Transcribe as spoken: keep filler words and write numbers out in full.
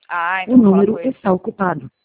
Ah, O então fala número com ele. está ocupado.